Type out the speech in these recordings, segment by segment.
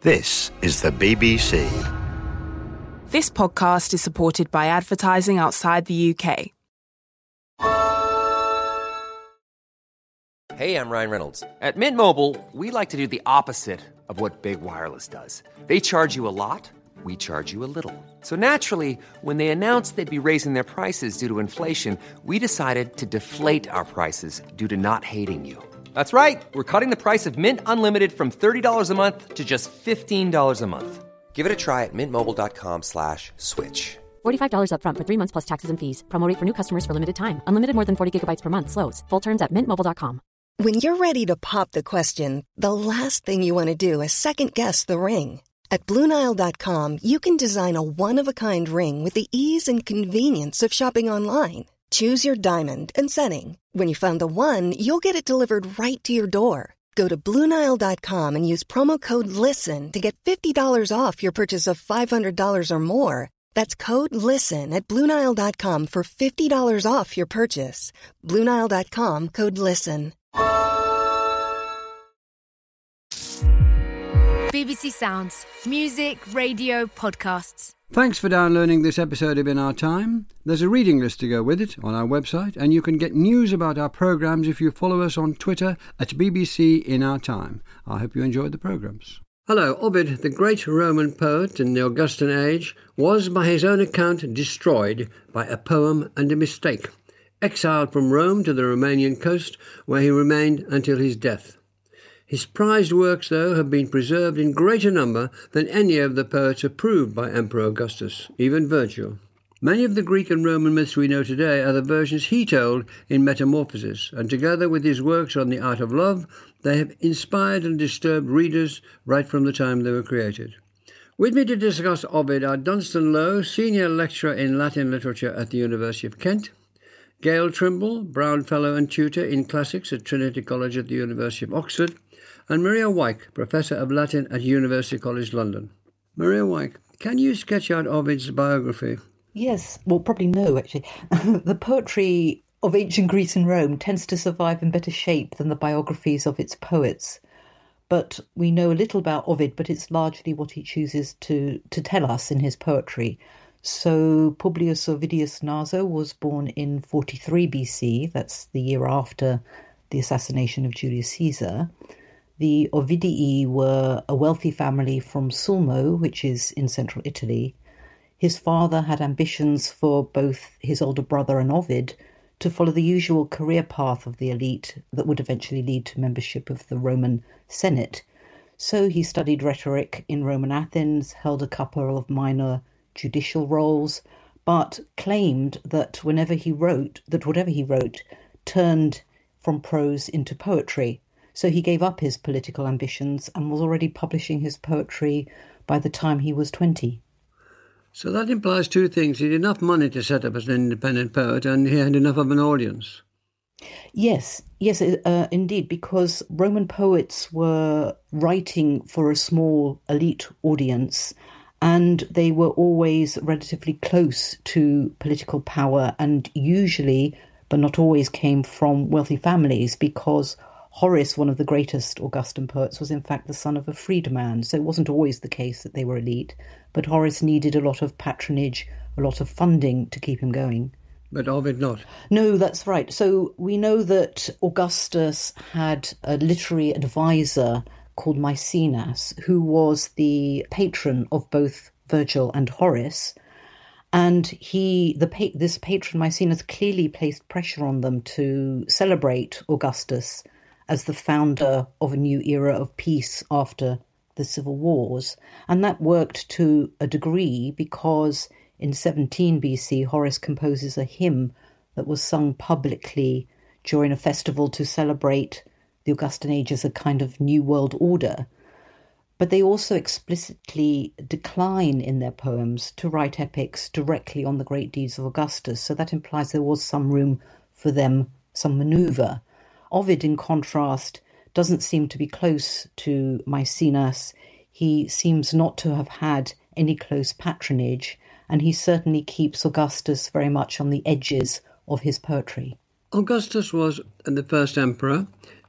This is the BBC. This podcast is supported by advertising outside the UK. Hey, I'm Ryan Reynolds. At Mint Mobile, we like to do the opposite of what Big Wireless does. They charge you a lot, we charge you a little. So naturally, when they announced they'd be raising their prices due to inflation, we decided to deflate our prices due to not hating you. That's right. We're cutting the price of Mint Unlimited from $30 a month to just $15 a month. Give it a try at mintmobile.com/switch. $45 up front for 3 months plus taxes and fees. Promo rate for new customers for limited time. Unlimited more than 40 gigabytes per month slows. Full terms at mintmobile.com. When you're ready to pop the question, the last thing you want to do is second-guess the ring. At BlueNile.com, you can design a one-of-a-kind ring with the ease and convenience of shopping online. Choose your diamond and setting. When you find the one, you'll get it delivered right to your door. Go to BlueNile.com and use promo code LISTEN to get $50 off your purchase of $500 or more. That's code LISTEN at BlueNile.com for $50 off your purchase. BlueNile.com, code LISTEN. BBC Sounds. Music, radio, podcasts. Thanks for downloading this episode of In Our Time. There's a reading list to go with it on our website, and you can get news about our programmes if you follow us on Twitter at BBC In Our Time. I hope you enjoyed the programmes. Hello. Ovid, the great Roman poet in the Augustan age, was by his own account destroyed by a poem and a mistake, exiled from Rome to the Romanian coast, where he remained until his death. His prized works, though, have been preserved in greater number than any of the poets approved by Emperor Augustus, even Virgil. Many of the Greek and Roman myths we know today are the versions he told in Metamorphoses, and together with his works on the art of love, they have inspired and disturbed readers right from the time they were created. With me to discuss Ovid are Dunstan Lowe, Senior Lecturer in Latin Literature at the University of Kent, Gail Trimble, Brown Fellow and Tutor in Classics at Trinity College at the University of Oxford, and Maria Wyke, Professor of Latin at University College London. Maria Wyke, can you sketch out Ovid's biography? Yes, well, probably no, actually. The poetry of ancient Greece and Rome tends to survive in better shape than the biographies of its poets. But we know a little about Ovid, but it's largely what he chooses to tell us in his poetry. So Publius Ovidius Naso was born in 43 BC, that's the year after the assassination of Julius Caesar. The Ovidii were a wealthy family from Sulmo, which is in central Italy. His father had ambitions for both his older brother and Ovid to follow the usual career path of the elite that would eventually lead to membership of the Roman Senate. So he studied rhetoric in Roman Athens, held a couple of minor judicial roles, but claimed that whatever he wrote turned from prose into poetry. So he gave up his political ambitions and was already publishing his poetry by the time he was 20. So that implies two things. He had enough money to set up as an independent poet, and he had enough of an audience. Yes, indeed, because Roman poets were writing for a small elite audience, and they were always relatively close to political power and usually, but not always, came from wealthy families, because Horace, one of the greatest Augustan poets, was in fact the son of a freedman, so it wasn't always the case that they were elite, but Horace needed a lot of patronage, a lot of funding to keep him going. But Ovid not? No, that's right. So we know that Augustus had a literary advisor called Maecenas, who was the patron of both Virgil and Horace, and this patron Maecenas clearly placed pressure on them to celebrate Augustus as the founder of a new era of peace after the civil wars. And that worked to a degree because in 17 BC, Horace composes a hymn that was sung publicly during a festival to celebrate the Augustan age as a kind of new world order. But they also explicitly decline in their poems to write epics directly on the great deeds of Augustus. So that implies there was some room for them, some manoeuvre. Ovid, in contrast, doesn't seem to be close to Maecenas. He seems not to have had any close patronage, and he certainly keeps Augustus very much on the edges of his poetry. Augustus was the first emperor.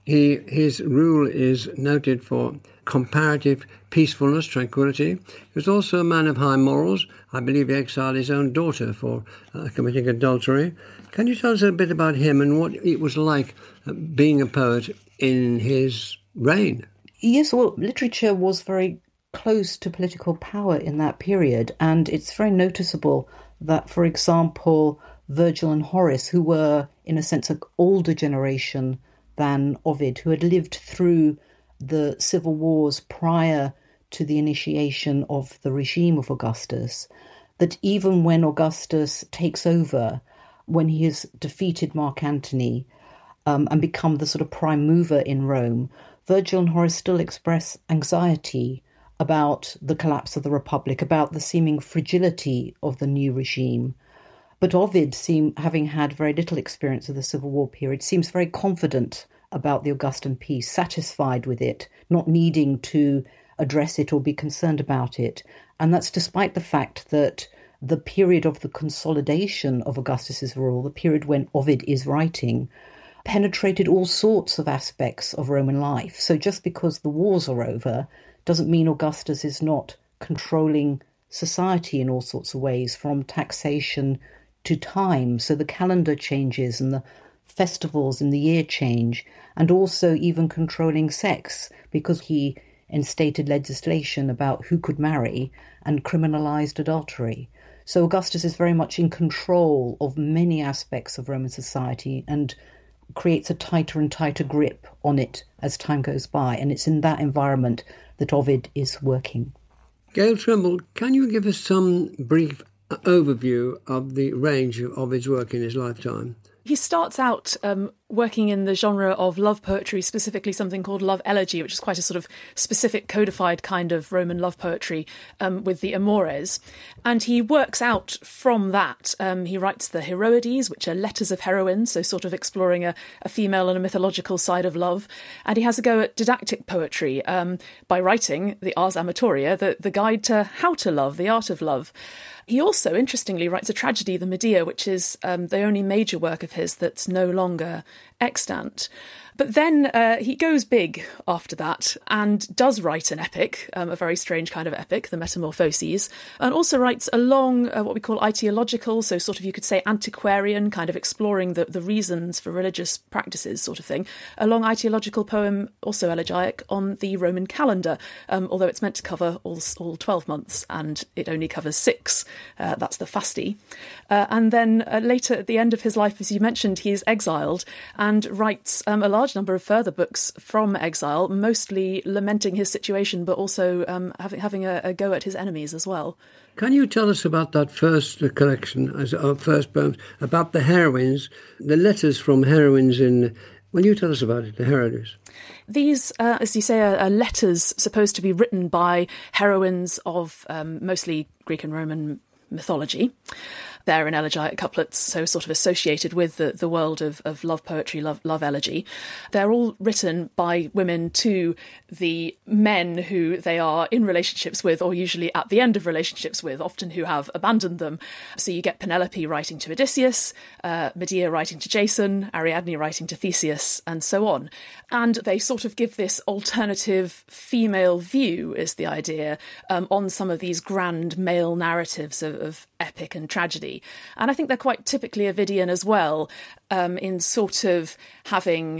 His rule is noted for comparative peacefulness, tranquility. He was also a man of high morals. I believe he exiled his own daughter for committing adultery. Can you tell us a bit about him and what it was like being a poet in his reign? Yes, well, literature was very close to political power in that period, and it's very noticeable that, for example, Virgil and Horace, who were, in a sense, an older generation than Ovid, who had lived through the civil wars prior to the initiation of the regime of Augustus, that even when Augustus takes over, when he has defeated Mark Antony and become the sort of prime mover in Rome, Virgil and Horace still express anxiety about the collapse of the Republic, about the seeming fragility of the new regime. But Ovid, having had very little experience of the Civil War period, seems very confident about the Augustan peace, satisfied with it, not needing to address it or be concerned about it. And that's despite the fact that the period of the consolidation of Augustus's rule, the period when Ovid is writing, penetrated all sorts of aspects of Roman life. So just because the wars are over doesn't mean Augustus is not controlling society in all sorts of ways, from taxation to time. So the calendar changes and the festivals in the year change, and also even controlling sex, because he instated legislation about who could marry and criminalized adultery. So Augustus is very much in control of many aspects of Roman society and creates a tighter and tighter grip on it as time goes by. And it's in that environment that Ovid is working. Gail Trimble, can you give us some brief overview of the range of Ovid's work in his lifetime? He starts out working in the genre of love poetry, specifically something called love elegy, which is quite a sort of specific codified kind of Roman love poetry with the Amores. And he works out from that. He writes the Heroides, which are letters of heroines, so sort of exploring a female and a mythological side of love. And he has a go at didactic poetry by writing the Ars Amatoria, the guide to how to love, the art of love. He also, interestingly, writes a tragedy, the Medea, which is the only major work of his that's no longer extant. But then he goes big after that and does write an epic, a very strange kind of epic, the Metamorphoses, and also writes a long, what we call ideological, so sort of you could say antiquarian, kind of exploring the reasons for religious practices sort of thing, a long ideological poem, also elegiac, on the Roman calendar, although it's meant to cover all 12 months and it only covers 6. That's the Fasti. And then later, at the end of his life, as you mentioned, he is exiled and writes a large number of further books from exile, mostly lamenting his situation, but also having a go at his enemies as well. Can you tell us about that first collection, first poems, about the heroines, the letters from heroines in... Will you tell us about it, the Heroides? These, as you say, are letters supposed to be written by heroines of mostly Greek and Roman mythology. They're in elegiac couplets, so sort of associated with the world of love poetry, love elegy. They're all written by women to the men who they are in relationships with, or usually at the end of relationships with, often who have abandoned them. So you get Penelope writing to Odysseus, Medea writing to Jason, Ariadne writing to Theseus, and so on. And they sort of give this alternative female view, is the idea, on some of these grand male narratives of epic and tragedy. And I think they're quite typically Ovidian as well, in sort of having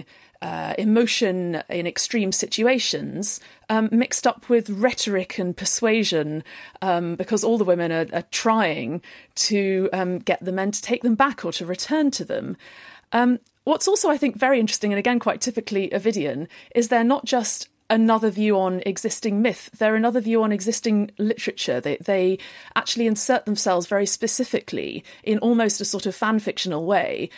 emotion in extreme situations mixed up with rhetoric and persuasion, because all the women are trying to get the men to take them back or to return to them. What's also, I think, very interesting, and again quite typically Ovidian, is they're not just another view on existing myth. They're another view on existing literature. They actually insert themselves very specifically in almost a sort of fan-fictional way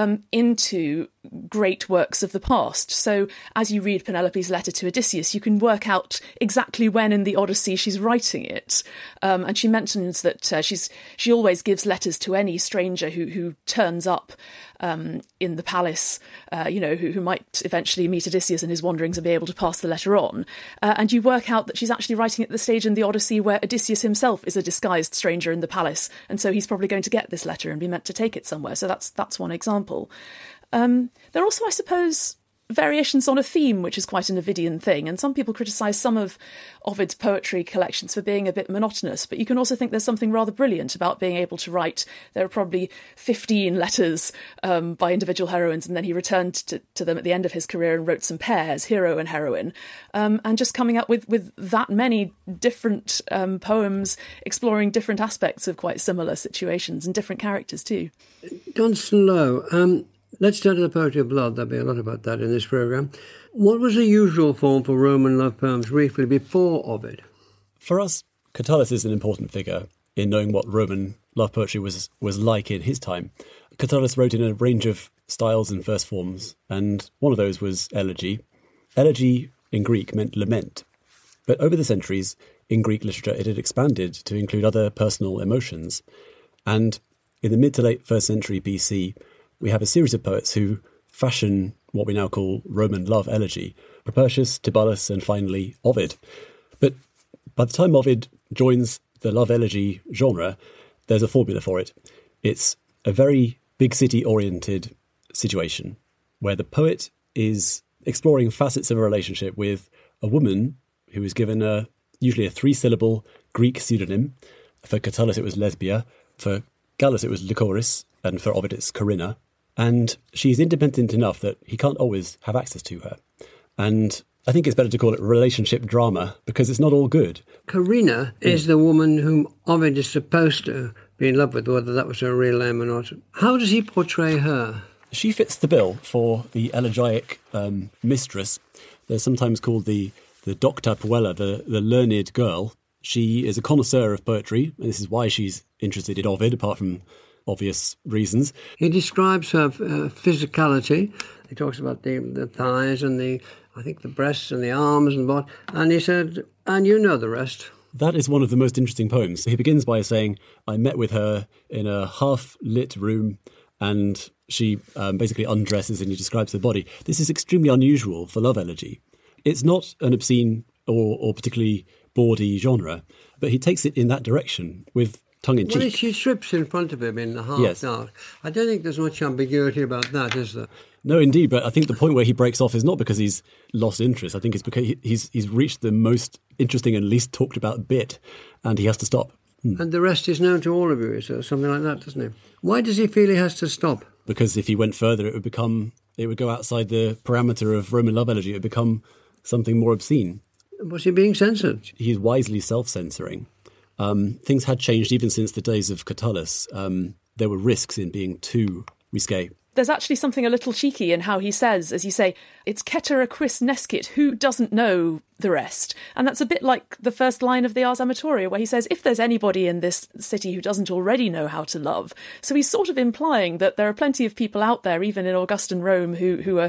into great works of the past. So as you read Penelope's letter to Odysseus, you can work out exactly when in the Odyssey she's writing it. And she mentions that she always gives letters to any stranger who turns up in the palace, who might eventually meet Odysseus in his wanderings and be able to pass the letter on. And you work out that she's actually writing at the stage in the Odyssey where Odysseus himself is a disguised stranger in the palace. And so he's probably going to get this letter and be meant to take it somewhere. So that's one example. They're also, I suppose, variations on a theme, which is quite an Ovidian thing. And some people criticise some of Ovid's poetry collections for being a bit monotonous, but you can also think there's something rather brilliant about being able to write. There are probably 15 letters by individual heroines, and then he returned to them at the end of his career and wrote some pairs, hero and heroine, and just coming up with that many different poems exploring different aspects of quite similar situations and different characters too. Johnson Lowe, let's turn to the poetry of blood. There'll be a lot about that in this programme. What was the usual form for Roman love poems briefly before Ovid? For us, Catullus is an important figure in knowing what Roman love poetry was like in his time. Catullus wrote in a range of styles and verse forms, and one of those was elegy. Elegy in Greek meant lament. But over the centuries, in Greek literature, it had expanded to include other personal emotions. And in the mid to late 1st century BC, we have a series of poets who fashion what we now call Roman love elegy, Propertius, Tibullus, and finally Ovid. But by the time Ovid joins the love elegy genre, there's a formula for it. It's a very big city-oriented situation where the poet is exploring facets of a relationship with a woman who is given usually a 3-syllable Greek pseudonym. For Catullus it was Lesbia, for Gallus it was Lycoris, and for Ovid it's Corinna. And she's independent enough that he can't always have access to her. And I think it's better to call it relationship drama because it's not all good. Corinna is the woman whom Ovid is supposed to be in love with, whether that was her real name or not. How does he portray her? She fits the bill for the elegiac mistress. They're sometimes called the Docta Puella, the learned girl. She is a connoisseur of poetry, and this is why she's interested in Ovid, apart from obvious reasons. He describes her physicality. He talks about the thighs and the breasts and the arms and what. And he said, and you know the rest. That is one of the most interesting poems. He begins by saying, I met with her in a half-lit room and she basically undresses and he describes her body. This is extremely unusual for love elegy. It's not an obscene or particularly bawdy genre, but he takes it in that direction with tongue-in-cheek. Well, she strips in front of him in the half dark. I don't think there's much ambiguity about that, is there? No, indeed, but I think the point where he breaks off is not because he's lost interest. I think it's because he's reached the most interesting and least talked about bit, and he has to stop. And the rest is known to all of you, so something like that, doesn't it? Why does he feel he has to stop? Because if he went further, it would go outside the parameter of Roman love elegy. It would become something more obscene. Was he being censored? He's wisely self-censoring. Things had changed even since the days of Catullus. There were risks in being too risque. There's actually something a little cheeky in how he says, as you say, it's cetera quis nescit, who doesn't know the rest? And that's a bit like the first line of the Ars Amatoria, where he says, if there's anybody in this city who doesn't already know how to love. So he's sort of implying that there are plenty of people out there, even in Augustan Rome, who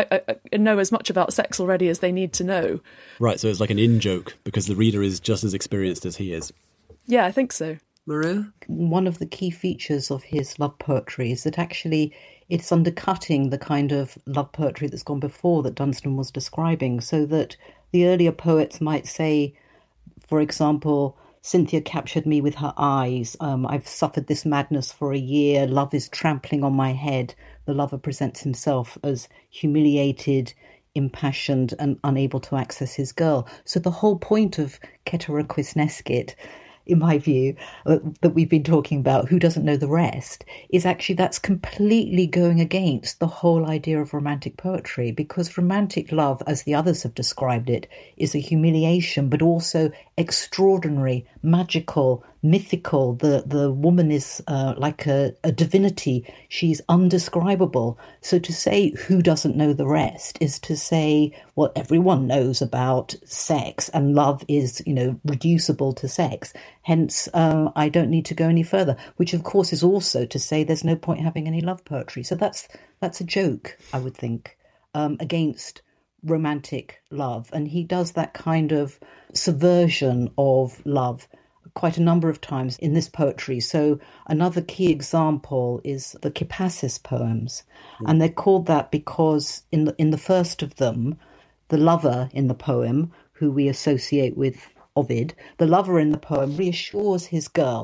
know as much about sex already as they need to know. Right, so it's like an in-joke, because the reader is just as experienced as he is. Yeah, I think so. Maria? One of the key features of his love poetry is that actually it's undercutting the kind of love poetry that's gone before that Dunstan was describing, so that the earlier poets might say, for example, Cynthia captured me with her eyes, I've suffered this madness for a year, love is trampling on my head. The lover presents himself as humiliated, impassioned and unable to access his girl. So the whole point of Cetera quis nescit, in my view, that we've been talking about, who doesn't know the rest, is actually that's completely going against the whole idea of romantic poetry, because romantic love, as the others have described it, is a humiliation, but also extraordinary, magical, mythical. The woman is like a divinity. She's undescribable. So to say who doesn't know the rest is to say what everyone knows about sex, and love is, reducible to sex. Hence, I don't need to go any further, which of course is also to say there's no point having any love poetry. So that's a joke, I would think, against romantic love. And he does that kind of subversion of love quite a number of times in this poetry. So another key example is the Kippasis poems. And they're called that because in the first of them, the lover in the poem, who we associate with Ovid, the lover in the poem reassures his girl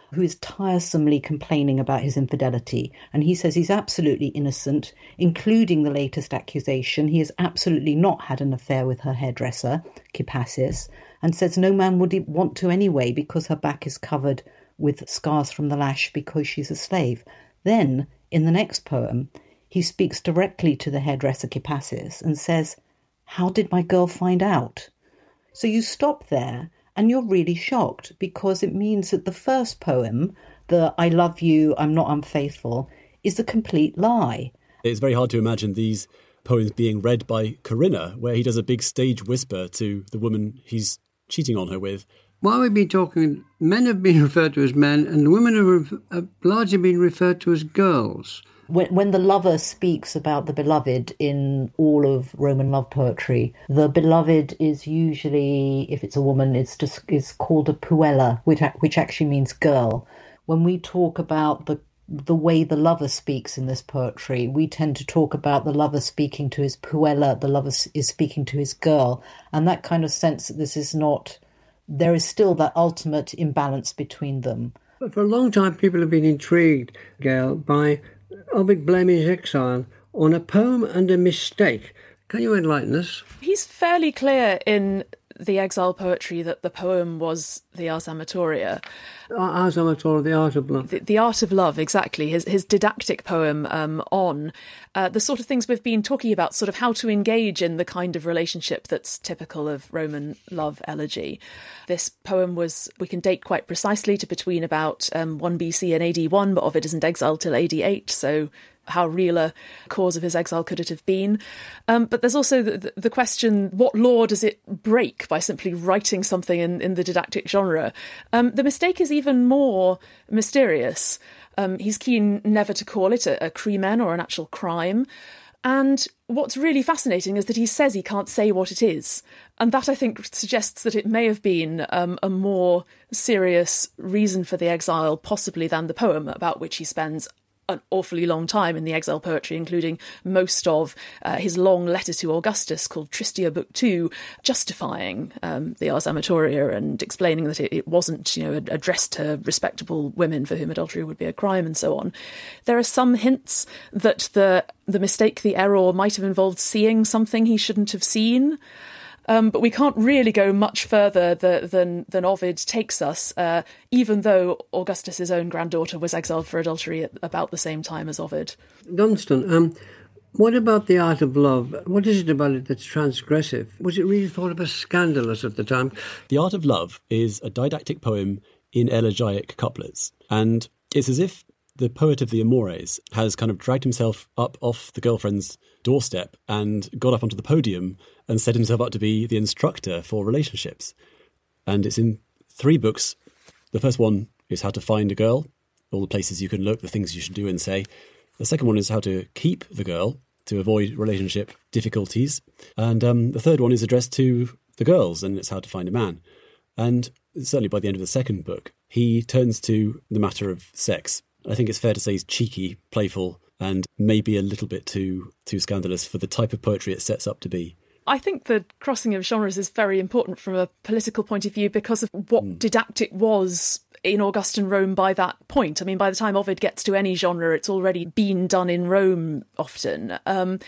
who is tiresomely complaining about his infidelity. And he says he's absolutely innocent, including the latest accusation. He has absolutely not had an affair with her hairdresser, Kippasis, and says no man would want to anyway because her back is covered with scars from the lash because she's a slave. Then, in the next poem, he speaks directly to the hairdresser Kippasis and says, "How did my girl find out?" So you stop there and you're really shocked, because it means that the first poem, the "I love you, I'm not unfaithful," is a complete lie. It's very hard to imagine these poems being read by Corinna, where he does a big stage whisper to the woman he's cheating on her with. While we've been talking, men have been referred to as men and women have largely been referred to as girls. When the lover speaks about the beloved in all of Roman love poetry, the beloved is usually, if it's a woman, is called a puella, which actually means girl. When we talk about the way the lover speaks in this poetry, we tend to talk about the lover speaking to his puella, the lover is speaking to his girl, and that kind of sense that this is not, there is still that ultimate imbalance between them. But for a long time, people have been intrigued, Gail, by Ovid blaming his exile on a poem and a mistake. Can you enlighten us? He's fairly clear in the exile poetry that the poem was the Ars Amatoria. Ars Amatoria, the Art of Love. The Art of Love, exactly. His didactic poem on the sort of things we've been talking about, sort of how to engage in the kind of relationship that's typical of Roman love elegy. This poem was, we can date quite precisely to between about 1 BC and AD 1, but Ovid isn't exiled till AD 8, so how real a cause of his exile could it have been? But there's also the question, what law does it break by simply writing something in the didactic genre? The mistake is even more mysterious. He's keen never to call it a crimen or an actual crime. And what's really fascinating is that he says he can't say what it is. And that, I think, suggests that it may have been a more serious reason for the exile, possibly, than the poem, about which he spends an awfully long time in the exile poetry, including most of his long letter to Augustus called Tristia Book 2, justifying the Ars Amatoria and explaining that it wasn't, addressed to respectable women for whom adultery would be a crime and so on. There are some hints that the mistake, the error, might have involved seeing something he shouldn't have seen. But we can't really go much further than Ovid takes us, even though Augustus's own granddaughter was exiled for adultery at about the same time as Ovid. Dunstan, what about the Art of Love? What is it about it that's transgressive? Was it really thought of as scandalous at the time? The Art of Love is a didactic poem in elegiac couplets, and it's as if the poet of the Amores has kind of dragged himself up off the girlfriend's doorstep and got up onto the podium and set himself up to be the instructor for relationships. And it's in 3 books. The first one is how to find a girl, all the places you can look, the things you should do and say. The second one is how to keep the girl, to avoid relationship difficulties. And the third one is addressed to the girls, and it's how to find a man. And certainly by the end of the second book, he turns to the matter of sex. I think it's fair to say he's cheeky, playful, and maybe a little bit too scandalous for the type of poetry it sets up to be. I think the crossing of genres is very important from a political point of view because of what didactic was in Augustan Rome by that point. I mean, by the time Ovid gets to any genre, it's already been done in Rome often.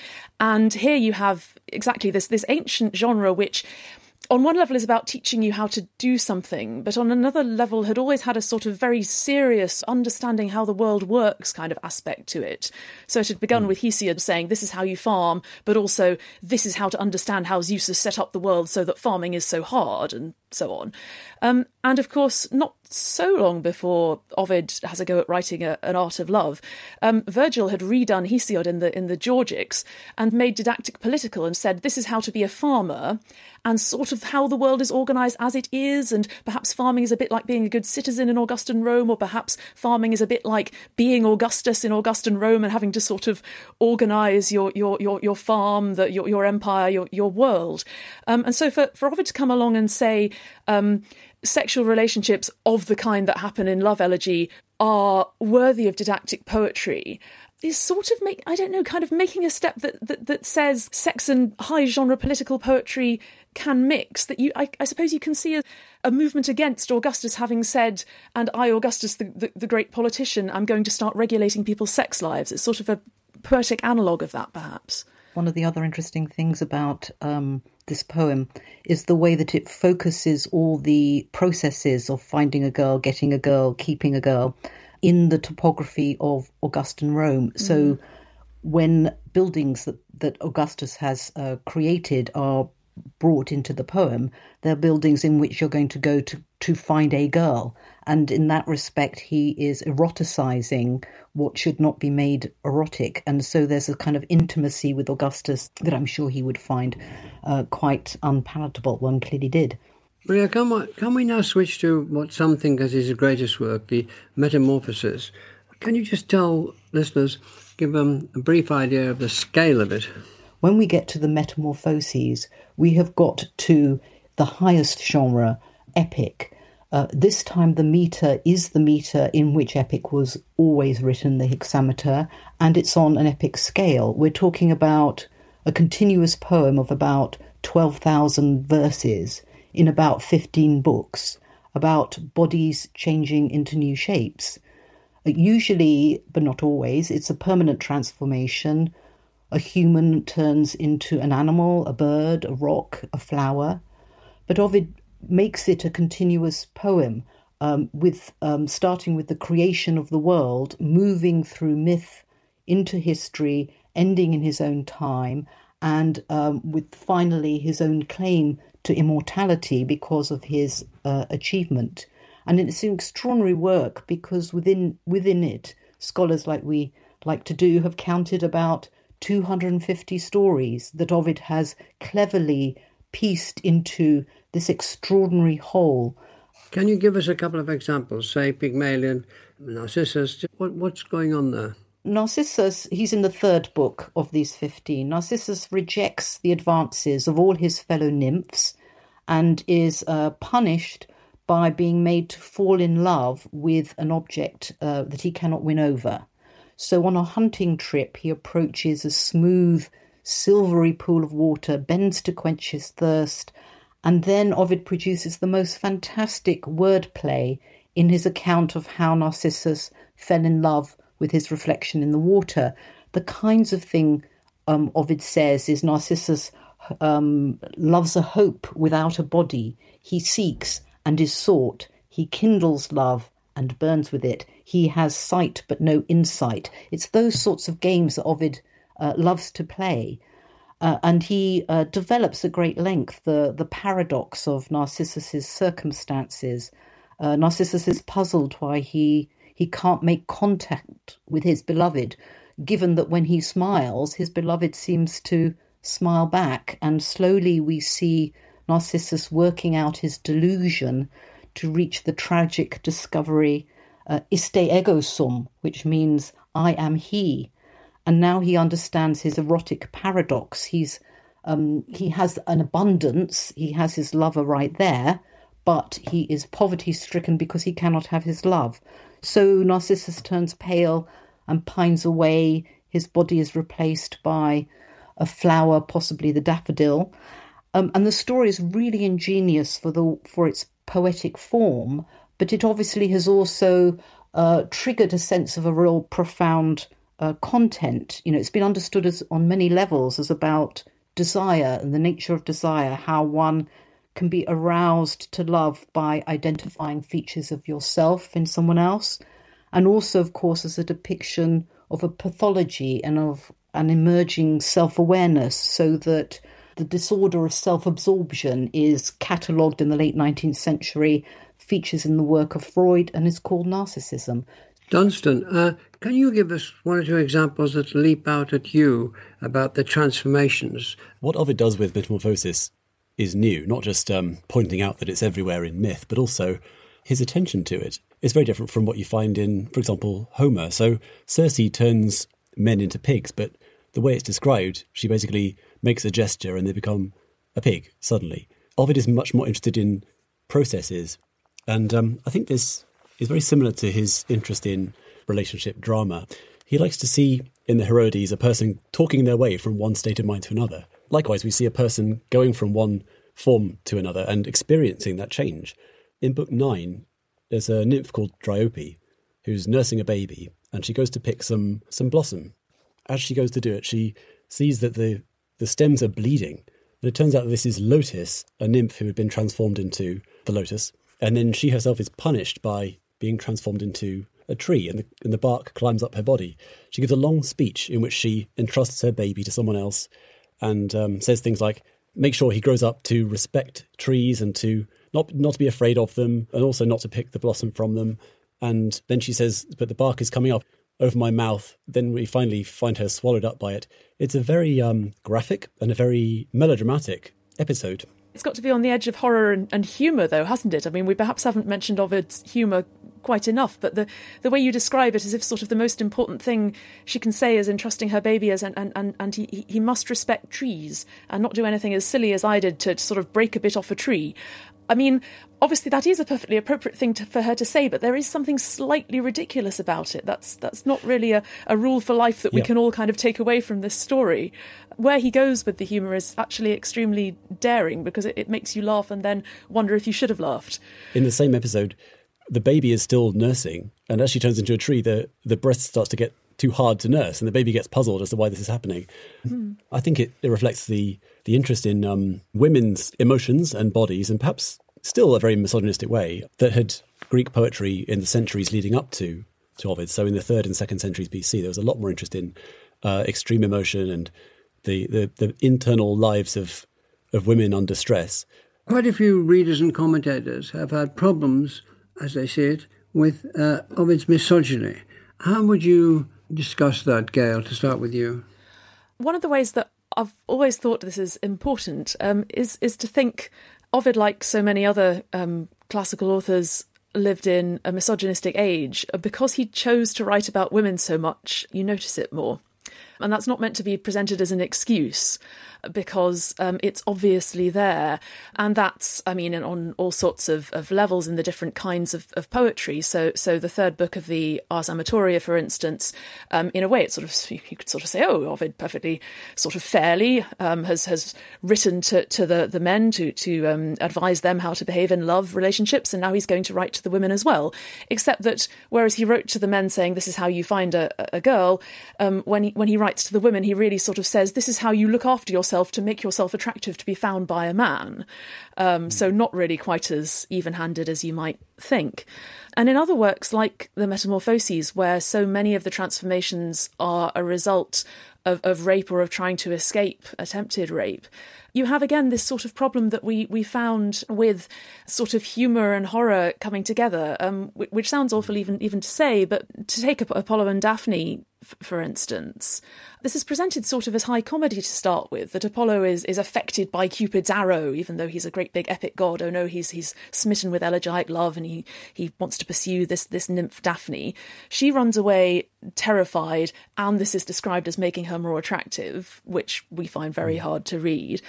And here you have exactly this ancient genre which, on one level, is about teaching you how to do something, but on another level had always had a sort of very serious understanding how the world works kind of aspect to it. So it had begun with Hesiod saying, this is how you farm, but also this is how to understand how Zeus has set up the world so that farming is so hard, and so on. And of course, not so long before Ovid has a go at writing an Art of Love, Virgil had redone Hesiod in the Georgics and made didactic political and said this is how to be a farmer and sort of how the world is organised as it is, and perhaps farming is a bit like being a good citizen in Augustan Rome, or perhaps farming is a bit like being Augustus in Augustan Rome and having to sort of organise your farm, your empire, your world. And so for Ovid to come along and say sexual relationships of the kind that happen in love elegy are worthy of didactic poetry, sort of making a step that says sex and high genre political poetry can mix. That I suppose you can see a movement against Augustus having said, and I, Augustus, the great politician, I'm going to start regulating people's sex lives. It's sort of a poetic analogue of that, perhaps. One of the other interesting things about this poem is the way that it focuses all the processes of finding a girl, getting a girl, keeping a girl in the topography of Augustan Rome. Mm. So when buildings that Augustus has created are brought into the poem, they're buildings in which you're going to go to find a girl. And in that respect, he is eroticizing what should not be made erotic. And so there's a kind of intimacy with Augustus that I'm sure he would find quite unpalatable. One clearly did. Maria, can we now switch to what some think is his greatest work, the Metamorphoses? Can you just tell listeners, give them a brief idea of the scale of it? When we get to the Metamorphoses, we have got to the highest genre, epic. This time the metre is the metre in which epic was always written, the hexameter, and it's on an epic scale. We're talking about a continuous poem of about 12,000 verses in about 15 books, about bodies changing into new shapes. Usually, but not always, it's a permanent transformation. A human turns into an animal, a bird, a rock, a flower. But Ovid makes it a continuous poem, starting with the creation of the world, moving through myth into history, ending in his own time, and with finally his own claim to immortality because of his achievement. And it's an extraordinary work because within it, scholars like we like to do have counted about 250 stories that Ovid has cleverly pieced into this extraordinary whole. Can you give us a couple of examples, say Pygmalion, Narcissus? What's going on there? Narcissus, he's in the third book of these 15. Narcissus rejects the advances of all his fellow nymphs and is punished by being made to fall in love with an object that he cannot win over. So on a hunting trip, he approaches a smooth, silvery pool of water, bends to quench his thirst, and then Ovid produces the most fantastic wordplay in his account of how Narcissus fell in love with his reflection in the water. The kinds of thing Ovid says is Narcissus loves a hope without a body. He seeks and is sought. He kindles love and burns with it. He has sight but no insight. It's those sorts of games that Ovid loves to play. And he develops at great length the paradox of Narcissus's circumstances. Narcissus is puzzled why he can't make contact with his beloved, given that when he smiles, his beloved seems to smile back. And slowly we see Narcissus working out his delusion to reach the tragic discovery, iste ego sum, which means I am he. And now he understands his erotic paradox. He has an abundance, he has his lover right there, but he is poverty-stricken because he cannot have his love. So Narcissus turns pale and pines away. His body is replaced by a flower, possibly the daffodil. And the story is really ingenious for its poetic form, but it obviously has also triggered a sense of a real profound content. You know, it's been understood as on many levels as about desire and the nature of desire, how one can be aroused to love by identifying features of yourself in someone else, and also, of course, as a depiction of a pathology and of an emerging self-awareness, so that the disorder of self-absorption is catalogued in the late 19th century, features in the work of Freud, and is called narcissism. Dunstan, can you give us one or two examples that leap out at you about the transformations? What Ovid does with Metamorphosis is new, not just pointing out that it's everywhere in myth, but also his attention to it is very different from what you find in, for example, Homer. So Circe turns men into pigs, but the way it's described, she basically makes a gesture and they become a pig suddenly. Ovid is much more interested in processes, and I think this is very similar to his interest in relationship drama. He likes to see in the Herodes a person talking their way from one state of mind to another. Likewise, we see a person going from one form to another and experiencing that change. In Book 9, there's a nymph called Dryope who's nursing a baby, and she goes to pick some blossom. As she goes to do it, she sees that the stems are bleeding. And it turns out that this is Lotis, a nymph who had been transformed into the lotus. And then she herself is punished by being transformed into a tree, and the bark climbs up her body. She gives a long speech in which she entrusts her baby to someone else and says things like, make sure he grows up to respect trees and to not to be afraid of them, and also not to pick the blossom from them. And then she says, but the bark is coming up over my mouth. Then we finally find her swallowed up by it. It's a very graphic and a very melodramatic episode. It's got to be on the edge of horror and humour, though, hasn't it? I mean, we perhaps haven't mentioned Ovid's humour quite enough, but the way you describe it as if sort of the most important thing she can say is entrusting her baby as and he must respect trees and not do anything as silly as I did to sort of break a bit off a tree. I mean, obviously that is a perfectly appropriate thing for her to say, but there is something slightly ridiculous about it. That's not really a rule for life that we can all kind of take away from this story. Where he goes with the humour is actually extremely daring, because it makes you laugh and then wonder if you should have laughed. In the same episode, the baby is still nursing, and as she turns into a tree, the breast starts to get too hard to nurse, and the baby gets puzzled as to why this is happening. I think it reflects the interest in women's emotions and bodies, and perhaps still a very misogynistic way, that had Greek poetry in the centuries leading up to Ovid. So in the 3rd and 2nd centuries BC, there was a lot more interest in extreme emotion and the internal lives of women under stress. Quite a few readers and commentators have had problems, as they see it, with Ovid's misogyny. How would you discuss that, Gail, to start with you? One of the ways that I've always thought this is important is to think Ovid, like so many other classical authors, lived in a misogynistic age. Because he chose to write about women so much, you notice it more. And that's not meant to be presented as an excuse, because it's obviously there. And that's, I mean, on all sorts of levels in the different kinds of poetry. So the 3rd book of the Ars Amatoria, for instance, in a way, it's sort of, you could sort of say, oh, Ovid perfectly sort of fairly has written to the men to advise them how to behave in love relationships, and now he's going to write to the women as well. Except that whereas he wrote to the men saying this is how you find a girl, when he writes to the women, he really sort of says this is how you look after yourself to make yourself attractive to be found by a man. So not really quite as even-handed as you might think. And in other works like the Metamorphoses, where so many of the transformations are a result of rape or of trying to escape attempted rape, you have again this sort of problem that we found with sort of humour and horror coming together, which sounds awful even to say, but to take Apollo and Daphne, for instance, this is presented sort of as high comedy to start with, that Apollo is affected by Cupid's arrow, even though he's a great big epic god. Oh no, he's smitten with elegiac love and he wants to pursue this nymph Daphne. She runs away terrified, and this is described as making her more attractive, which we find very hard to read.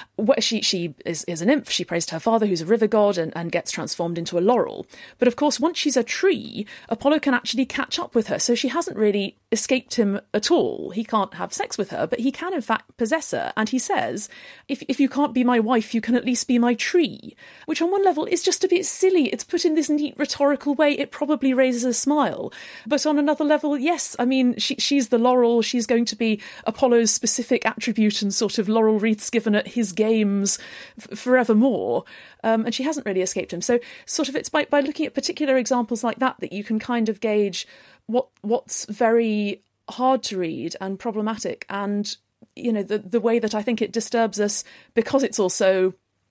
She is a nymph. She prays to her father, who's a river god, and gets transformed into a laurel. But of course, once she's a tree, Apollo can actually catch up with her, so she hasn't really escaped him at all. He can't have sex with her, but he can in fact possess her. And he says, if you can't be my wife, you can at least be my tree, which on one level is just a bit silly. It's put in this neat rhetorical way. It probably raises a smile. But on another level, yes, I mean, she's the laurel. She's going to be Apollo's specific attribute and sort of laurel wreaths given at his games forevermore. And she hasn't really escaped him. So sort of it's by looking at particular examples like that you can kind of gauge what's very hard to read and problematic, and you know the way that I think it disturbs us because it's also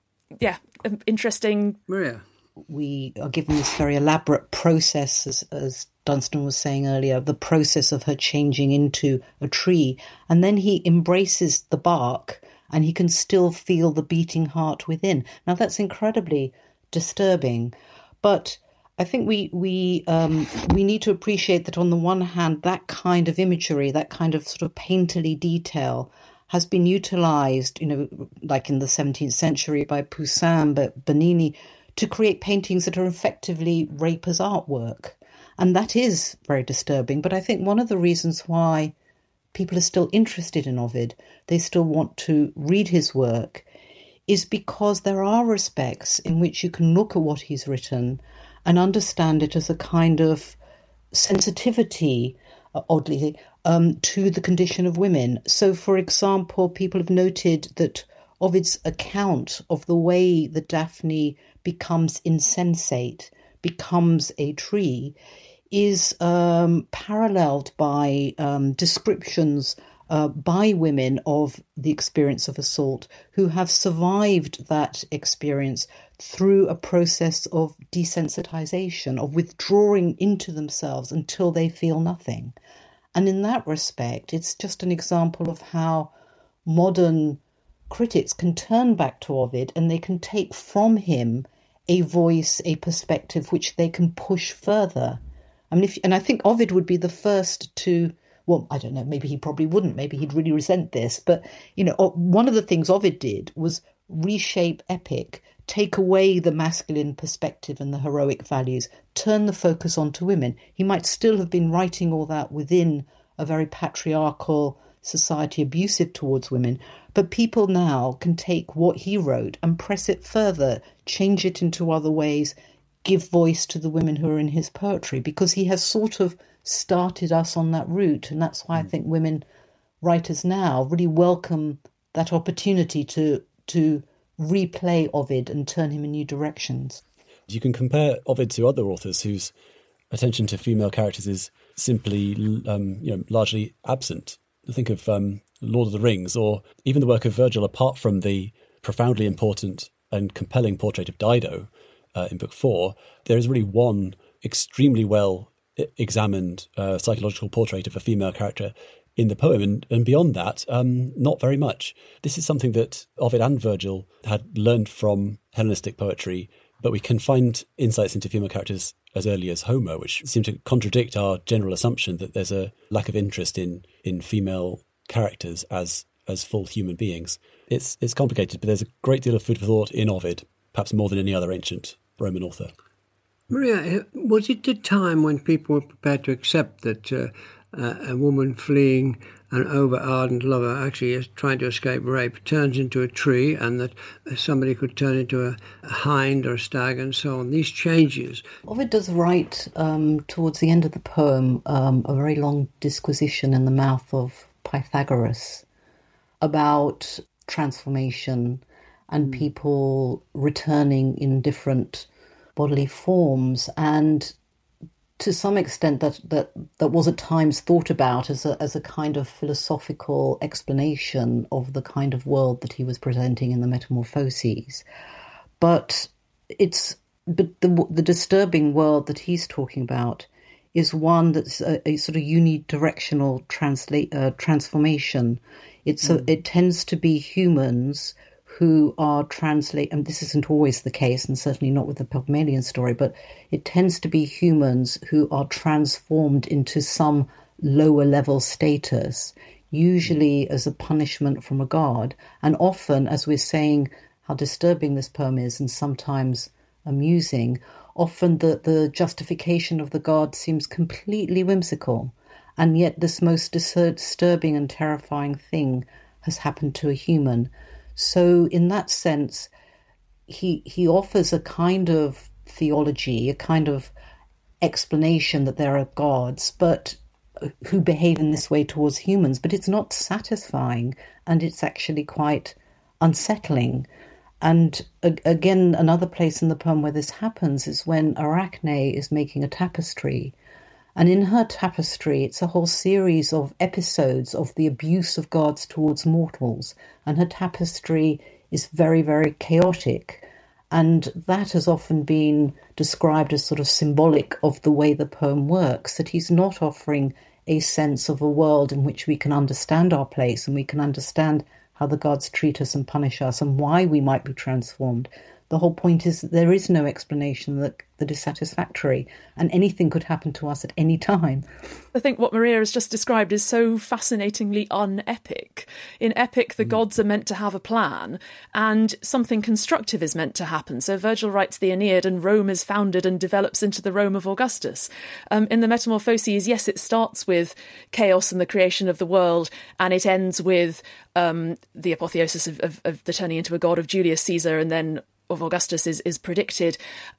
interesting. Maria, we are given this very elaborate process, as Dunstan was saying earlier, the process of her changing into a tree, and then he embraces the bark and he can still feel the beating heart within. Now that's incredibly disturbing, but I think we need to appreciate that on the one hand, that kind of imagery, that kind of sort of painterly detail has been utilised, you know, like in the 17th century by Poussin, but Bernini, to create paintings that are effectively rape as artwork. And that is very disturbing. But I think one of the reasons why people are still interested in Ovid, they still want to read his work, is because there are respects in which you can look at what he's written and understand it as a kind of sensitivity, oddly, to the condition of women. So, for example, people have noted that Ovid's account of the way that Daphne becomes insensate, becomes a tree, is paralleled by descriptions by women of the experience of assault who have survived that experience through a process of desensitization, of withdrawing into themselves until they feel nothing. And in that respect, it's just an example of how modern critics can turn back to Ovid and they can take from him a voice, a perspective which they can push further. I mean, and I think Ovid would be the first to, well, I don't know, maybe he probably wouldn't, maybe he'd really resent this, but, one of the things Ovid did was reshape epic, take away the masculine perspective and the heroic values, turn the focus onto women. He might still have been writing all that within a very patriarchal society, abusive towards women, but people now can take what he wrote and press it further, change it into other ways, give voice to the women who are in his poetry, because he has sort of started us on that route. And that's why I think women writers now really welcome that opportunity to replay Ovid and turn him in new directions. You can compare Ovid to other authors whose attention to female characters is simply largely absent. Think of Lord of the Rings, or even the work of Virgil, apart from the profoundly important and compelling portrait of Dido in Book 4, there is really one extremely well examined psychological portrait of a female character in the poem, and beyond that, not very much. This is something that Ovid and Virgil had learned from Hellenistic poetry, but we can find insights into female characters as early as Homer, which seem to contradict our general assumption that there's a lack of interest in female characters as full human beings. It's complicated, but there's a great deal of food for thought in Ovid, perhaps more than any other ancient Roman author. Maria, was it a time when people were prepared to accept that a woman fleeing an over-ardent lover actually is trying to escape rape turns into a tree, and that somebody could turn into a hind or a stag and so on? These changes. Ovid does write, towards the end of the poem, a very long disquisition in the mouth of Pythagoras about transformation and people returning in different bodily forms, and to some extent that was at times thought about as a kind of philosophical explanation of the kind of world that he was presenting in the Metamorphoses. But the disturbing world that he's talking about is one that's a sort of unidirectional transformation. It tends to be humans who are and this isn't always the case, and certainly not with the Pygmalion story, but it tends to be humans who are transformed into some lower level status, usually as a punishment from a god. And often, as we're saying, how disturbing this poem is and sometimes amusing, often the justification of the god seems completely whimsical, and yet this most disturbing and terrifying thing has happened to a human. So in that sense, he offers a kind of theology, a kind of explanation that there are gods, but who behave in this way towards humans, but it's not satisfying, and it's actually quite unsettling. And again, another place in the poem where this happens is when Arachne is making a tapestry. And in her tapestry, it's a whole series of episodes of the abuse of gods towards mortals. And her tapestry is very, very chaotic. And that has often been described as sort of symbolic of the way the poem works, that he's not offering a sense of a world in which we can understand our place and we can understand how the gods treat us and punish us and why we might be transformed. the whole point is that there is no explanation that is satisfactory, and anything could happen to us at any time. I think what Maria has just described is so fascinatingly unepic. In epic, the gods are meant to have a plan, and something constructive is meant to happen. So Virgil writes the Aeneid, and Rome is founded and develops into the Rome of Augustus. In the Metamorphoses, yes, it starts with chaos and the creation of the world, and it ends with the apotheosis of the turning into a god of Julius Caesar, and then of Augustus is predicted.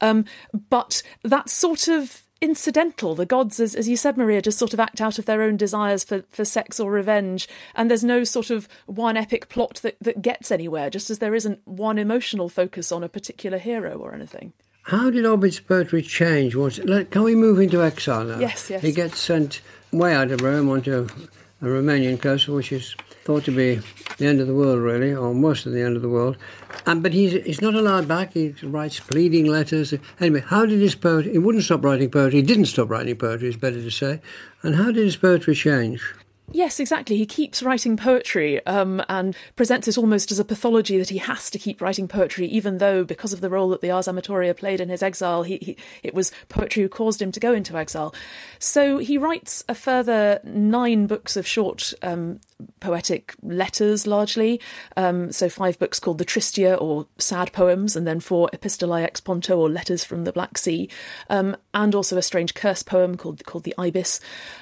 But that's sort of incidental. The gods, as you said, Maria, just sort of act out of their own desires for sex or revenge, and there's no sort of one epic plot that gets anywhere, just as there isn't one emotional focus on a particular hero or anything. How did Ovid's poetry change? Can we move into exile now? Yes. He gets sent way out of Rome onto a Romanian coast, which is thought to be the end of the world, really, or most of the end of the world. But he's not allowed back. He writes pleading letters. Anyway, how did his poetry... He wouldn't stop writing poetry. He didn't stop writing poetry, it's better to say. And how did his poetry change? Yes, exactly. He keeps writing poetry and presents it almost as a pathology that he has to keep writing poetry, even though, because of the role that the Ars Amatoria played in his exile, it was poetry who caused him to go into exile. So he writes a further 9 books of short poetic letters, largely. So 5 books called the Tristia, or sad poems, and then 4 Epistolae ex Ponto, or letters from the Black Sea, and also a strange curse poem called the Ibis.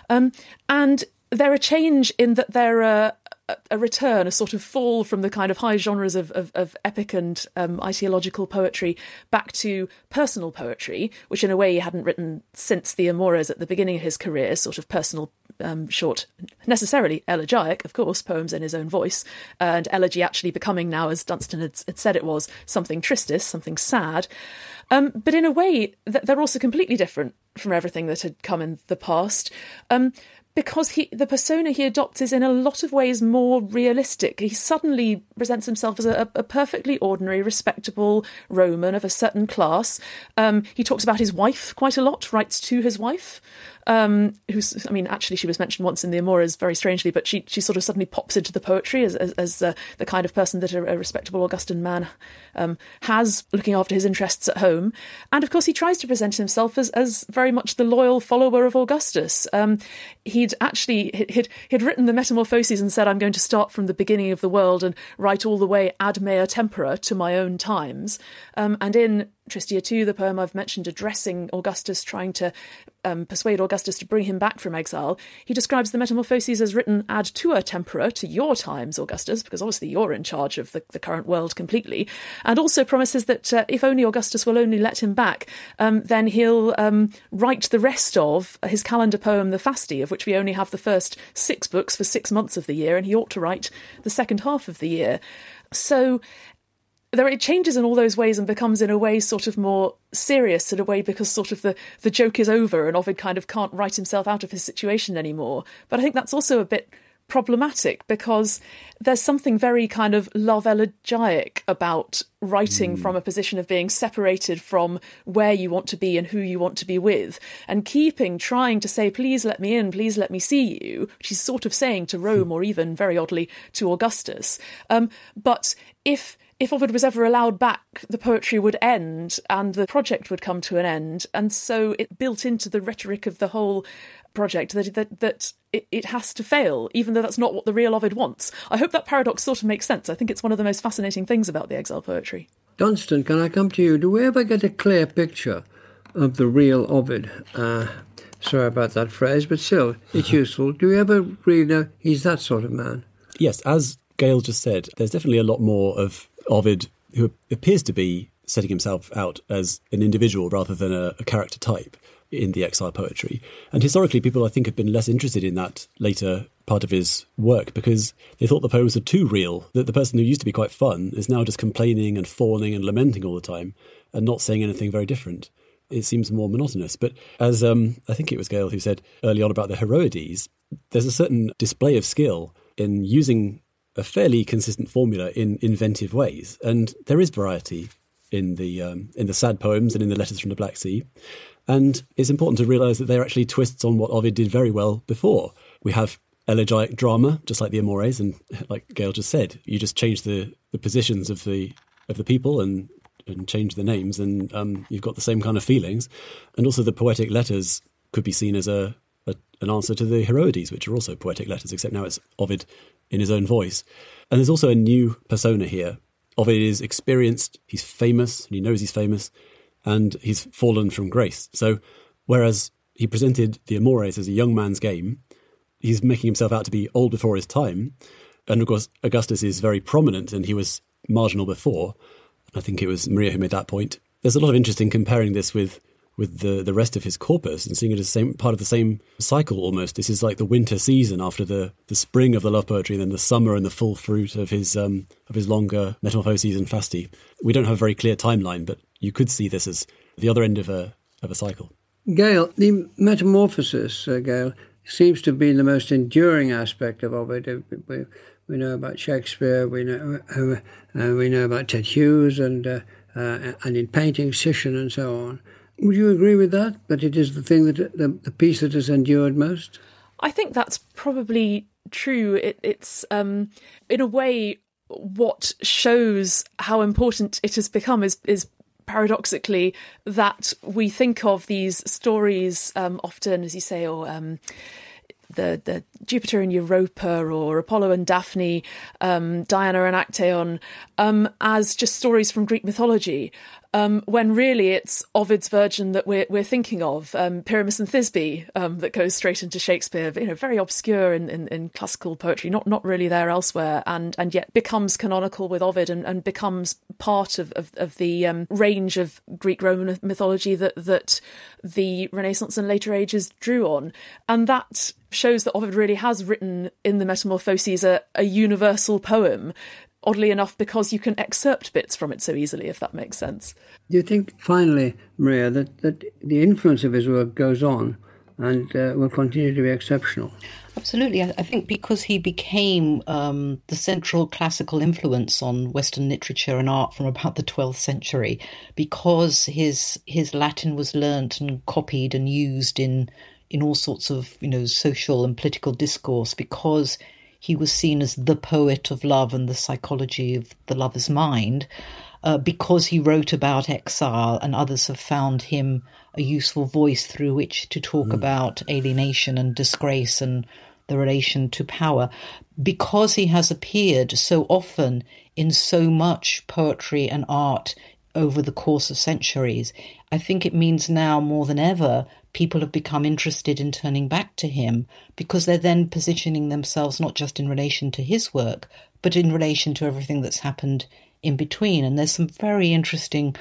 And they're a change in that they're a return, a sort of fall from the kind of high genres of epic and ideological poetry back to personal poetry, which in a way he hadn't written since the Amores at the beginning of his career, sort of personal, short, necessarily elegiac, of course, poems in his own voice, and elegy actually becoming now, as Dunstan had said it was, something tristis, something sad. But in a way, they're also completely different from everything that had come in the past. Because the persona he adopts is in a lot of ways more realistic. He suddenly presents himself as a perfectly ordinary, respectable Roman of a certain class. He talks about his wife quite a lot, writes to his wife, actually she was mentioned once in the Amores, very strangely, but she sort of suddenly pops into the poetry as the kind of person that a respectable Augustan man has, looking after his interests at home. And of course he tries to present himself as very much the loyal follower of Augustus. He'd written the Metamorphoses and said, I'm going to start from the beginning of the world and write all the way ad mea tempora, to my own times. And in Tristia 2, the poem I've mentioned, addressing Augustus, trying to persuade Augustus to bring him back from exile, he describes the Metamorphoses as written ad tua tempora, to your times, Augustus, because obviously you're in charge of the current world completely, and also promises that if only Augustus will only let him back, then he'll write the rest of his calendar poem, the Fasti, of which we only have the first 6 books for 6 months of the year, and he ought to write the second half of the year. So it changes in all those ways and becomes in a way sort of more serious in a way, because sort of the joke is over and Ovid kind of can't write himself out of his situation anymore. But I think that's also a bit problematic, because there's something very kind of love elegiac about writing from a position of being separated from where you want to be and who you want to be with, and trying to say, please let me in, please let me see you, which he's sort of saying to Rome, or even very oddly to Augustus. But if Ovid was ever allowed back, the poetry would end and the project would come to an end. And so it built into the rhetoric of the whole project that it has to fail, even though that's not what the real Ovid wants. I hope that paradox sort of makes sense. I think it's one of the most fascinating things about the exile poetry. Dunstan, can I come to you? Do we ever get a clear picture of the real Ovid? Sorry about that phrase, but still, it's useful. Do you ever really know he's that sort of man? Yes, as Gail just said, there's definitely a lot more of Ovid, who appears to be setting himself out as an individual rather than a character type in the exile poetry. And historically, people, I think, have been less interested in that later part of his work because they thought the poems were too real, that the person who used to be quite fun is now just complaining and fawning and lamenting all the time and not saying anything very different. It seems more monotonous. But as I think it was Gail who said early on about the Heroides, there's a certain display of skill in using a fairly consistent formula in inventive ways. And there is variety in the sad poems and in the letters from the Black Sea. And it's important to realise that they're actually twists on what Ovid did very well before. We have elegiac drama, just like the Amores, and like Gail just said, you just change the positions of the people and and change the names, and you've got the same kind of feelings. And also the poetic letters could be seen as an answer to the Heroides, which are also poetic letters, except now it's Ovid in his own voice. And there's also a new persona here. Ovid is experienced, he's famous, and he knows he's famous, and he's fallen from grace. So whereas he presented the Amores as a young man's game, he's making himself out to be old before his time. And of course, Augustus is very prominent, and he was marginal before. I think it was Maria who made that point. There's a lot of interest in comparing this with the rest of his corpus and seeing it as part of the same cycle almost. This is like the winter season after the spring of the love poetry, and then the summer and the full fruit of his longer Metamorphoses and Fasti. We don't have a very clear timeline, but you could see this as the other end of a cycle. Gail, the Metamorphosis, Gail, seems to be the most enduring aspect of Ovid. We know about Shakespeare, we know about Ted Hughes, and in painting, Titian and so on. Would you agree with that it is the thing that the piece that has endured most? I think that's probably true. It's in a way what shows how important it has become is paradoxically that we think of these stories often, as you say, or the Jupiter and Europa, or Apollo and Daphne, Diana and Actaeon, as just stories from Greek mythology, when really it's Ovid's Virgin that we're thinking of, Pyramus and Thisbe, that goes straight into Shakespeare, very obscure in classical poetry, not really there elsewhere, and yet becomes canonical with Ovid and becomes part of the range of Greek-Roman mythology that the Renaissance and later ages drew on. And that shows that Ovid really has written in the Metamorphoses a universal poem, oddly enough, because you can excerpt bits from it so easily, if that makes sense. Do you think, finally, Maria, that the influence of his work goes on and will continue to be exceptional? Absolutely. I think because he became the central classical influence on Western literature and art from about the 12th century, because his Latin was learnt and copied and used in all sorts of social and political discourse, because he was seen as the poet of love and the psychology of the lover's mind, because he wrote about exile, and others have found him a useful voice through which to talk about alienation and disgrace and the relation to power. Because he has appeared so often in so much poetry and art over the course of centuries, I think it means now more than ever people have become interested in turning back to him, because they're then positioning themselves not just in relation to his work, but in relation to everything that's happened in between. And there's some very interesting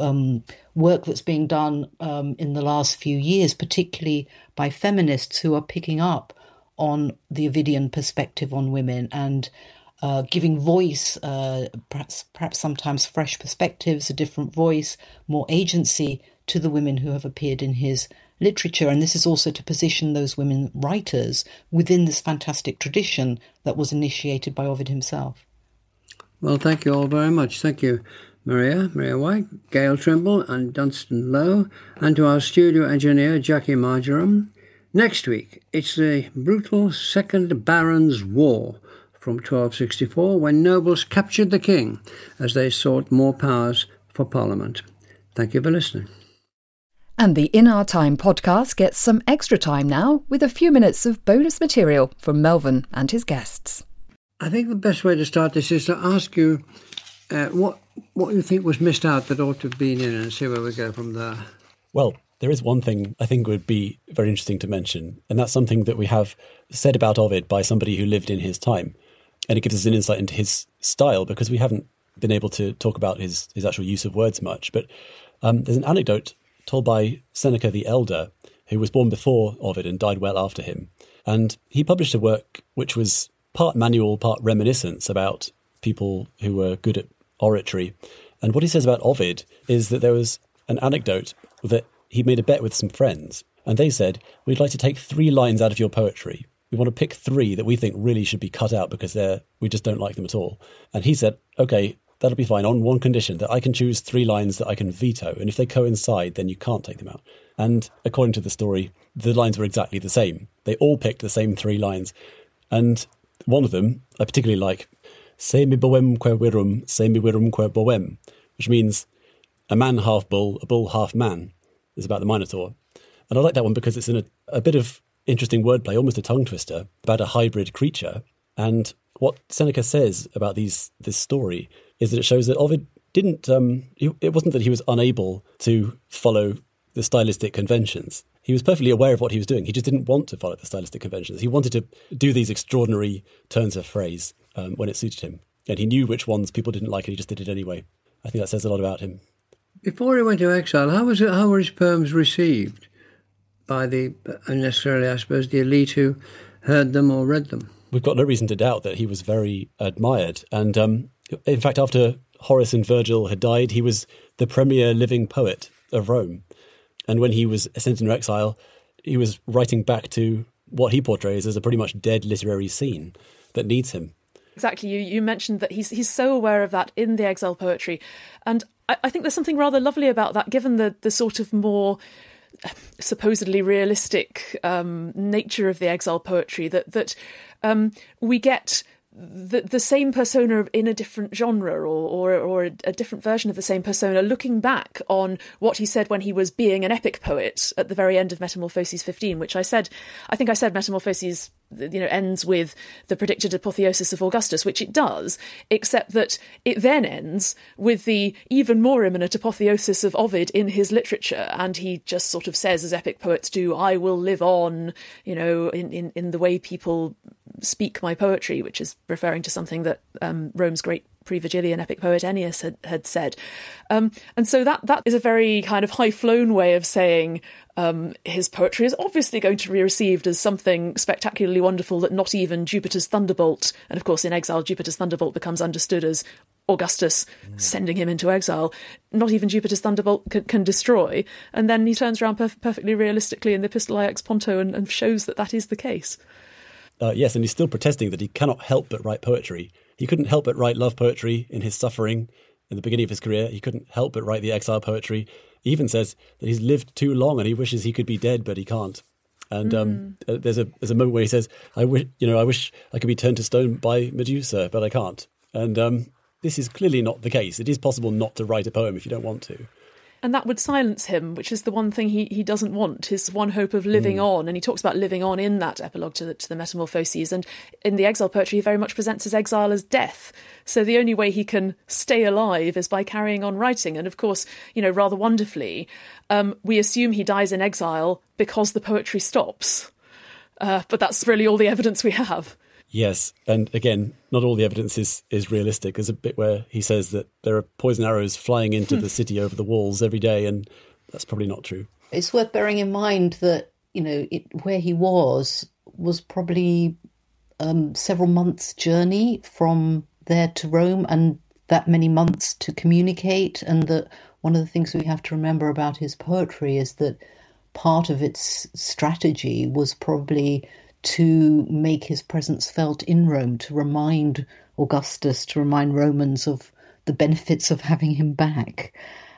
work that's being done in the last few years, particularly by feminists who are picking up on the Ovidian perspective on women and giving voice, perhaps sometimes fresh perspectives, a different voice, more agency to the women who have appeared in his literature. And this is also to position those women writers within this fantastic tradition that was initiated by Ovid himself. Well, thank you all very much. Thank you, Maria White, Gail Trimble and Dunstan Lowe, and to our studio engineer, Jackie Marjoram. Next week, it's the brutal Second Barons' War from 1264, when nobles captured the king as they sought more powers for Parliament. Thank you for listening. And the In Our Time podcast gets some extra time now with a few minutes of bonus material from Melvyn and his guests. I think the best way to start this is to ask you what you think was missed out that ought to have been in, and see where we go from there. Well, there is one thing I think would be very interesting to mention, and that's something that we have said about Ovid by somebody who lived in his time. And it gives us an insight into his style, because we haven't been able to talk about his actual use of words much. But there's an anecdote told by Seneca the Elder, who was born before Ovid and died well after him. And he published a work which was part manual, part reminiscence about people who were good at oratory. And what he says about Ovid is that there was an anecdote that he made a bet with some friends. And they said, we'd like to take 3 lines out of your poetry. We want to pick 3 that we think really should be cut out because we just don't like them at all. And he said, okay, that'll be fine on one condition, that I can choose 3 lines that I can veto. And if they coincide, then you can't take them out. And according to the story, the lines were exactly the same. They all picked the same 3 lines. And one of them, I particularly like, se mi boem quae virum, se mi virum quae boem, which means, A Man Half Bull, a Bull Half Man is about the Minotaur. And I like that one because it's in a bit of interesting wordplay, almost a tongue twister, about a hybrid creature. And what Seneca says about this story is that it shows that Ovid didn't, it wasn't that he was unable to follow the stylistic conventions. He was perfectly aware of what he was doing. He just didn't want to follow the stylistic conventions. He wanted to do these extraordinary turns of phrase when it suited him. And he knew which ones people didn't like and he just did it anyway. I think that says a lot about him. Before he went to exile, how were his poems received by the, unnecessarily, I suppose, the elite who heard them or read them? We've got no reason to doubt that he was very admired. And in fact, after Horace and Virgil had died, he was the premier living poet of Rome. And when he was sent into exile, he was writing back to what he portrays as a pretty much dead literary scene that needs him. Exactly. You mentioned that he's so aware of that in the exile poetry. And I think there's something rather lovely about that, given the sort of more supposedly realistic nature of the exile poetry, that we get the same persona in a different genre or a different version of the same persona looking back on what he said when he was being an epic poet at the very end of Metamorphoses 15, which I think I said Metamorphoses ends with the predicted apotheosis of Augustus, which it does, except that it then ends with the even more imminent apotheosis of Ovid in his literature, and he just sort of says, as epic poets do, I will live on, in the way people speak my poetry, which is referring to something that Rome's great pre-Virgilian epic poet Ennius had said. And so that is a very kind of high-flown way of saying his poetry is obviously going to be received as something spectacularly wonderful that not even Jupiter's thunderbolt, and of course in exile Jupiter's thunderbolt becomes understood as Augustus sending him into exile, not even Jupiter's thunderbolt can destroy. And then he turns around perfectly realistically in the Epistola Ex Ponto and shows that is the case. Yes, and he's still protesting that he cannot help but write poetry. He couldn't help but write love poetry in his suffering in the beginning of his career. He couldn't help but write the exile poetry. He even says that he's lived too long and he wishes he could be dead, but he can't. And there's a moment where he says, I wish I could be turned to stone by Medusa, but I can't. And this is clearly not the case. It is possible not to write a poem if you don't want to. And that would silence him, which is the one thing he doesn't want, his one hope of living on. And he talks about living on in that epilogue to the Metamorphoses. And in the exile poetry, he very much presents his exile as death. So the only way he can stay alive is by carrying on writing. And of course, rather wonderfully, we assume he dies in exile because the poetry stops. But that's really all the evidence we have. Yes, and again, not all the evidence is realistic. There's a bit where he says that there are poison arrows flying into the city over the walls every day, and that's probably not true. It's worth bearing in mind that, where he was probably several months' journey from there to Rome, and that many months to communicate, and that one of the things we have to remember about his poetry is that part of its strategy was probably to make his presence felt in Rome, to remind Augustus, to remind Romans of the benefits of having him back,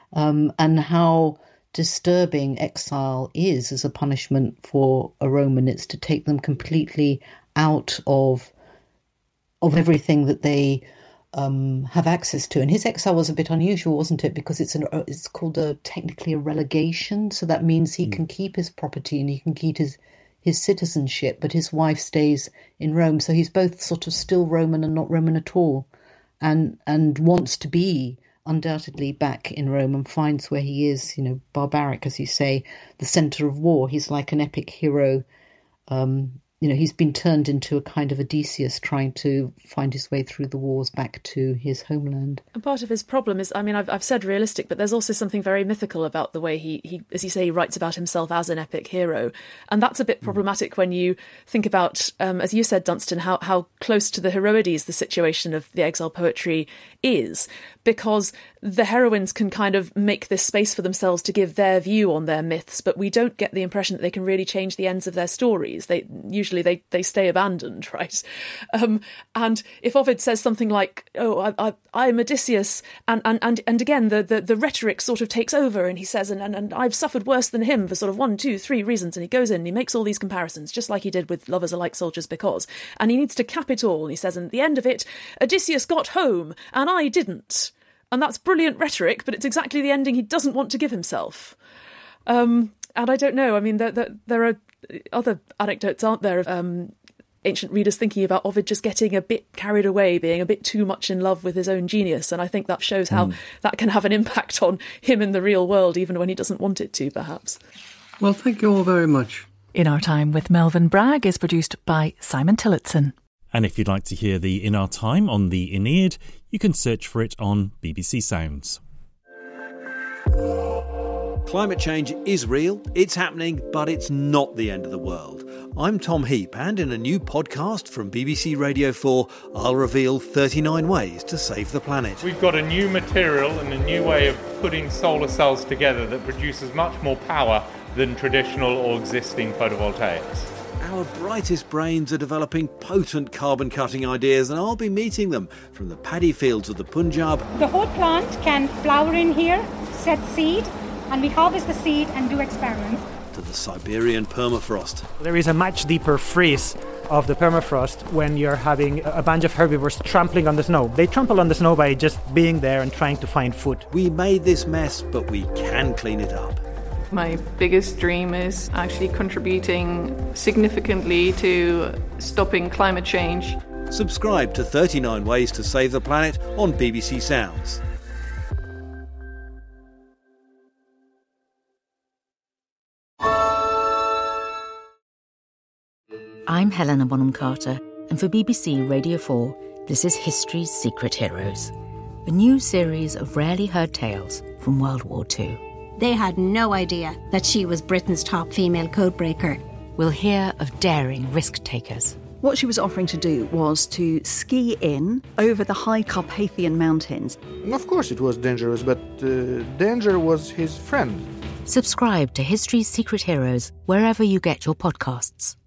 and how disturbing exile is as a punishment for a Roman. It's to take them completely out of everything that they have access to. And his exile was a bit unusual, wasn't it? Because it's called technically a relegation. So that means he can keep his property and he can keep his citizenship, but his wife stays in Rome. So he's both sort of still Roman and not Roman at all, and wants to be undoubtedly back in Rome, and finds where he is, barbaric, as you say, the centre of war. He's like an epic hero. He's been turned into a kind of Odysseus trying to find his way through the wars back to his homeland. And part of his problem is, I've said realistic, but there's also something very mythical about the way he, as you say, he writes about himself as an epic hero. And that's a bit problematic when you think about, as you said, Dunstan, how close to the Heroides the situation of the exile poetry is, because the heroines can kind of make this space for themselves to give their view on their myths, but we don't get the impression that they can really change the ends of their stories. Usually they stay abandoned, right? And if Ovid says something like, "Oh, I'm Odysseus," and again the rhetoric sort of takes over, and he says, and I've suffered worse than him for sort of 1, 2, 3 reasons, and he goes in and he makes all these comparisons, just like he did with Lovers Are Like Soldiers Because, and he needs to cap it all, and he says, and at the end of it, Odysseus got home and I didn't. And that's brilliant rhetoric, but it's exactly the ending he doesn't want to give himself. And I don't know, I mean, there are other anecdotes, aren't there, of ancient readers thinking about Ovid just getting a bit carried away, being a bit too much in love with his own genius. And I think that shows how that can have an impact on him in the real world, even when he doesn't want it to, perhaps. Well, thank you all very much. In Our Time with Melvyn Bragg is produced by Simon Tillotson. And if you'd like to hear the In Our Time on the Aeneid, you can search for it on BBC Sounds. Climate change is real, it's happening, but it's not the end of the world. I'm Tom Heap, and in a new podcast from BBC Radio 4, I'll reveal 39 ways to save the planet. We've got a new material and a new way of putting solar cells together that produces much more power than traditional or existing photovoltaics. Our brightest brains are developing potent carbon-cutting ideas, and I'll be meeting them from the paddy fields of the Punjab. The whole plant can flower in here, set seed, and we harvest the seed and do experiments. To the Siberian permafrost. There is a much deeper freeze of the permafrost when you're having a bunch of herbivores trampling on the snow. They trample on the snow by just being there and trying to find food. We made this mess, but we can clean it up. My biggest dream is actually contributing significantly to stopping climate change. Subscribe to 39 Ways to Save the Planet on BBC Sounds. I'm Helena Bonham Carter, and for BBC Radio 4, this is History's Secret Heroes, a new series of rarely heard tales from World War II. They had no idea that she was Britain's top female codebreaker. We'll hear of daring risk-takers. What she was offering to do was to ski in over the high Carpathian mountains. Of course it was dangerous, but danger was his friend. Subscribe to History's Secret Heroes wherever you get your podcasts.